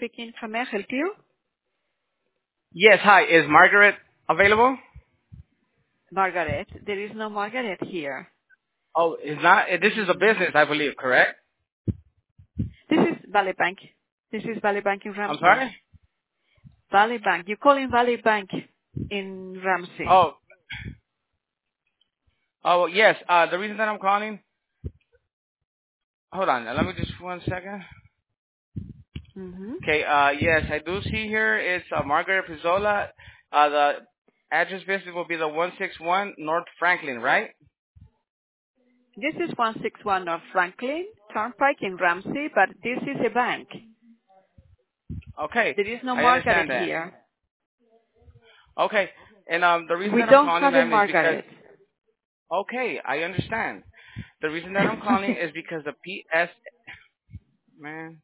speaking. How may I help you? Yes, hi. Is Margaret available? Margaret. There is no Margaret here. Oh, is not. This is a business, I believe, correct? This is Valley Bank. This is Valley Bank in I'm Ramsey. sorry? Valley Bank. You call in Valley Bank in Ramsey. Oh, yes. The reason that I'm calling. Hold on. Let me just 1 second. Mm-hmm. Okay. Yes, I do see here. It's Margaret Pizzola. The address business will be the 161 North Franklin, right? This is 161 North Franklin Turnpike in Ramsey, but this is a bank. Okay. There is no I Margaret understand that. here. Okay. And the reason We that I'm don't calling, have a ma'am, is because. Margaret. Okay, I understand. The reason that I'm calling is because the PS. Man.